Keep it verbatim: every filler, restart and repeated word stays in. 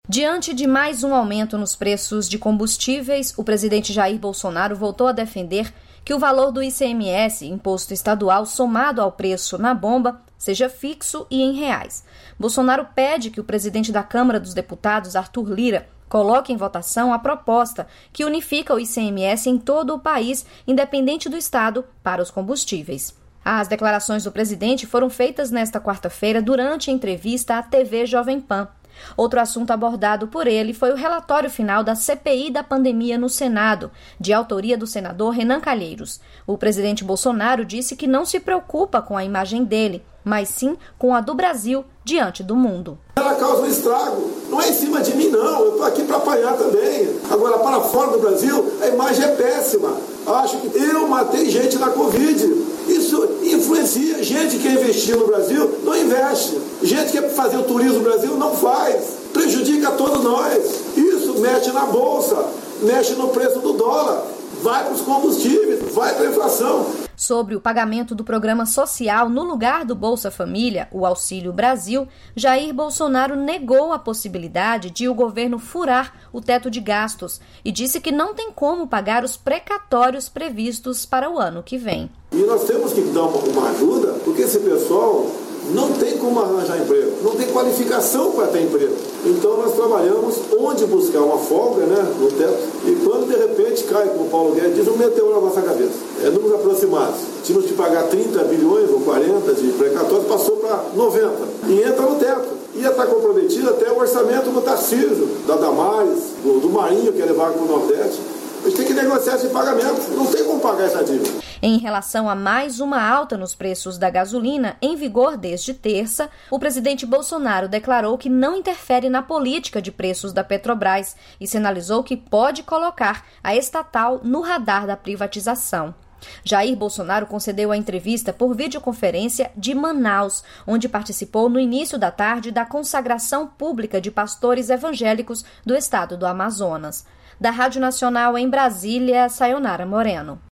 Diante de mais um aumento nos preços de combustíveis, o presidente Jair Bolsonaro voltou a defender que o valor do I C M S, imposto estadual, somado ao preço na bomba, seja fixo e em reais. Bolsonaro pede que o presidente da Câmara dos Deputados, Arthur Lira, coloque em votação a proposta que unifica o I C M S em todo o país, independente do estado, para os combustíveis. As declarações do presidente foram feitas nesta quarta-feira durante a entrevista à T V Jovem Pan. Outro assunto abordado por ele foi o relatório final da C P I da pandemia no Senado, de autoria do senador Renan Calheiros. O presidente Bolsonaro disse que não se preocupa com a imagem dele, mas sim com a do Brasil diante do mundo. Ela causa um estrago. Não é em cima de mim, não. Eu estou aqui para apanhar também. Agora, para fora do Brasil, a imagem é péssima. Acho que eu matei gente na Covid. Isso influencia. Gente que investiu no Brasil não investe. Gente que quer fazer o turismo no Brasil não faz. Prejudica todos nós. Isso mexe na bolsa, mexe no preço do dólar, vai para os combustíveis, vai para a inflação. Sobre o pagamento do programa social no lugar do Bolsa Família, o Auxílio Brasil, Jair Bolsonaro negou a possibilidade de o governo furar o teto de gastos e disse que não tem como pagar os precatórios previstos para o ano que vem. E nós temos que dar uma, uma ajuda, porque esse pessoal não tem como arranjar emprego, não tem qualificação para ter emprego. Então nós trabalhamos onde buscar uma folga, né, no teto, e quando de repente cai, como o Paulo Guedes diz, um meteoro na nossa cabeça. É números aproximados. Tínhamos que pagar trinta bilhões ou quarenta de precatórios, passou para noventa. E entra no teto. Ia estar comprometido até o orçamento do Tarcísio, da Damares, do, do Marinho, que é levar para o Nordeste. A gente tem que negociar esse pagamento, não tem como pagar essa dívida. Em relação a mais uma alta nos preços da gasolina, em vigor desde terça, o presidente Bolsonaro declarou que não interfere na política de preços da Petrobras e sinalizou que pode colocar a estatal no radar da privatização. Jair Bolsonaro concedeu a entrevista por videoconferência de Manaus, onde participou no início da tarde da consagração pública de pastores evangélicos do estado do Amazonas. Da Rádio Nacional em Brasília, Sayonara Moreno.